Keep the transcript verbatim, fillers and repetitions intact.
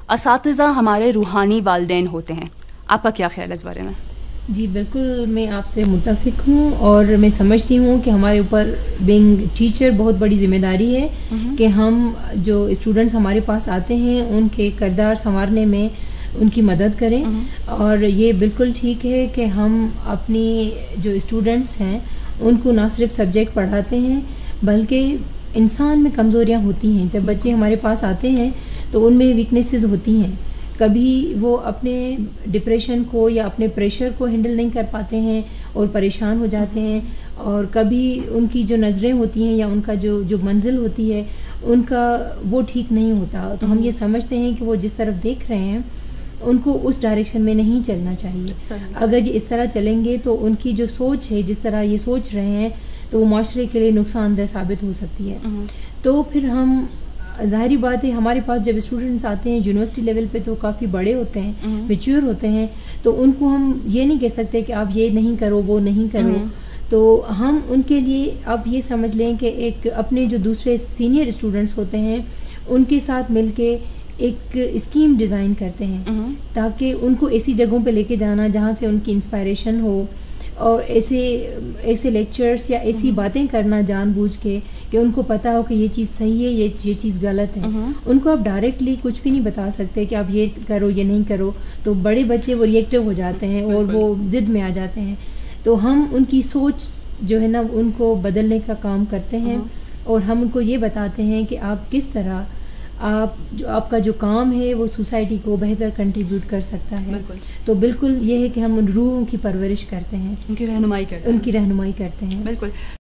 اساتذہ ہمارے روحانی والدین ہوتے ہیں. آپ کا کیا خیال ہے اس بارے میں؟ جی بالکل میں آپ سے متفق ہوں، اور میں سمجھتی ہوں کہ ہمارے اوپر بینگ ٹیچر بہت بڑی ذمہ داری ہے کہ ہم جو اسٹوڈنٹس ہمارے پاس آتے ہیں ان کے کردار سنوارنے میں ان کی مدد کریں. اور یہ بالکل ٹھیک ہے کہ ہم اپنی جو اسٹوڈنٹس ہیں ان کو نہ صرف سبجیکٹ پڑھاتے ہیں بلکہ انسان میں کمزوریاں ہوتی ہیں. جب بچے ہمارے پاس آتے ہیں تو ان میں ویکنیسز ہوتی ہیں. کبھی وہ اپنے ڈپریشن کو یا اپنے پریشر کو ہینڈل نہیں کر پاتے ہیں اور پریشان ہو جاتے ہیں، اور کبھی ان کی جو نظریں ہوتی ہیں یا ان کا جو جو منزل ہوتی ہے ان کا وہ ٹھیک نہیں ہوتا. تو ہم یہ سمجھتے ہیں کہ وہ جس طرف دیکھ رہے ہیں ان کو اس ڈائریکشن میں نہیں چلنا چاہیے. اگر یہ اس طرح چلیں گے تو ان کی جو سوچ ہے، جس طرح یہ سوچ رہے ہیں، تو وہ معاشرے کے لیے نقصان دہ ثابت ہو سکتی ہے. تو پھر ہم ظاہری بات ہے ہمارے پاس جب اسٹوڈنٹس آتے ہیں یونیورسٹی لیول پہ تو کافی بڑے ہوتے ہیں، میچور ہوتے ہیں، تو ان کو ہم یہ نہیں کہہ سکتے کہ آپ یہ نہیں کرو وہ نہیں کرو. تو ہم ان کے لیے اب یہ سمجھ لیں کہ ایک اپنے جو دوسرے سینئر اسٹوڈنٹس ہوتے ہیں ان کے ساتھ مل کے ایک اسکیم ڈیزائن کرتے ہیں تاکہ ان کو ایسی جگہوں پہ لے کے جانا جہاں سے ان کی انسپائریشن ہو، اور ایسے ایسے لیکچرز یا ایسی باتیں کرنا جان بوجھ کے کہ ان کو پتہ ہو کہ یہ چیز صحیح ہے، یہ یہ چیز غلط ہے. ان کو آپ ڈائریکٹلی کچھ بھی نہیں بتا سکتے کہ آپ یہ کرو یہ نہیں کرو، تو بڑے بچے وہ ریئیکٹیو ہو جاتے ہیں اور وہ ضد میں آ جاتے ہیں. تو ہم ان کی سوچ جو ہے نا ان کو بدلنے کا کام کرتے ہیں، اور ہم ان کو یہ بتاتے ہیں کہ آپ کس طرح آپ جو آپ کا جو کام ہے وہ سوسائٹی کو بہتر کنٹریبیوٹ کر سکتا ہے. تو بالکل یہ ہے کہ ہم ان روحوں کی پرورش کرتے ہیں، ان کی رہنمائی کرتے ہیں ان کی رہنمائی کرتے ہیں. بالکل.